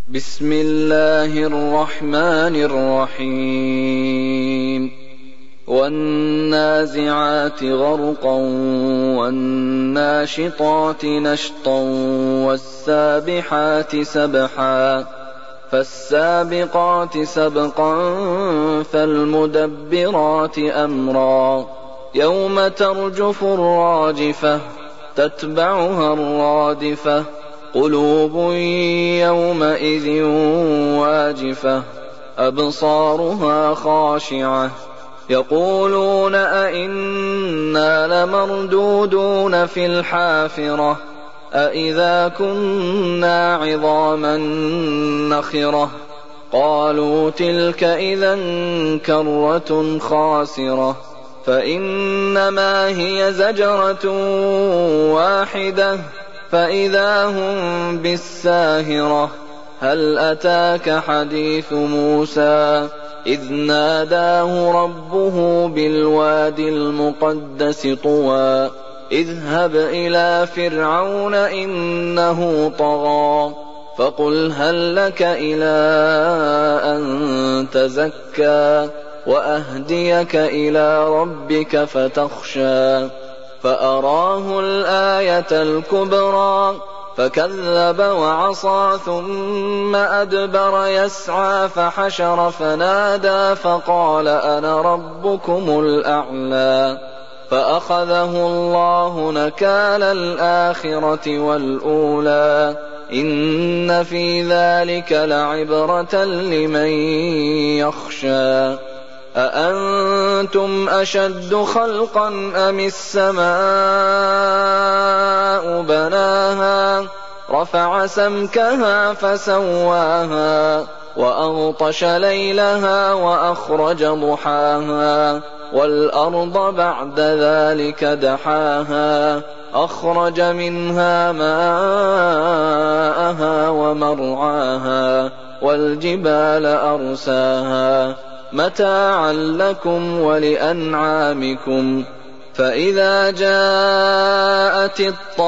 بسم الله الرحمن الرحيم والنازعات غرقا والناشطات نشطا والسابحات سبحا فالسابقات سبقا فالمدبرات أمرا يوم ترجف الراجفة تتبعها الرادفة قلوب يومئذ واجفة أبصارها خاشعة يقولون أئنا لمردودون في الحافرة أئذا كنا عظاما نخرة قالوا تلك إذا كرة خاسرة فإنما هي زجرة واحدة فإذا هم بالساهرة هل أتاك حديث موسى إذ ناداه ربه بالواد المقدس طوى اذهب إلى فرعون إنه طغى فقل هل لك إلى أن تزكى وأهديك إلى ربك فتخشى فأراه الآية الكبرى فكذب وعصى ثم أدبر يسعى فحشر فنادى فقال أنا ربكم الأعلى فأخذه الله نكال الآخرة والأولى إن في ذلك لعبرة لمن يخشى أأنتم أشد خلقا أم السماء بناها رفع سمكها فسواها وأغطش ليلها وأخرج ضحاها والأرض بعد ذلك دحاها أخرج منها ماءها ومرعاها والجبال أرساها متاعا لكم ولأنعامكم فإذا جاءت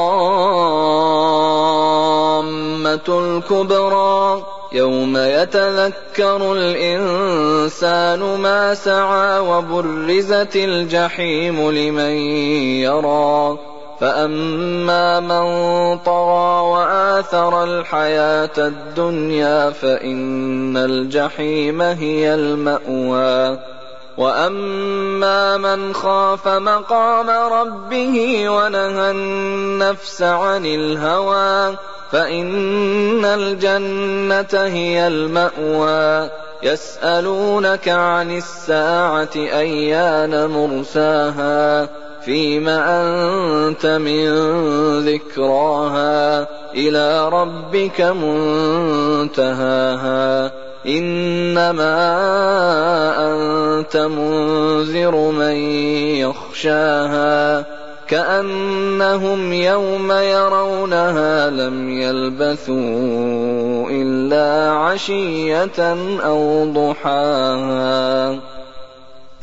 الطامة الكبرى يوم يتذكر الإنسان ما سعى وبرزت الجحيم لمن يرى فأما من طغى وآثر الحياة الدنيا فإن الجحيم هي المأوى وأما من خاف مقام ربه ونهى النفس عن الهوى فإن الجنة هي المأوى يسألونك عن الساعة أيان مرساها فيم أنت من ذكراها إلى ربك منتهاها إنما أنت منذر من يخشاها كأنهم يوم يرونها لم يلبثوا إلا عشية أو ضحاها.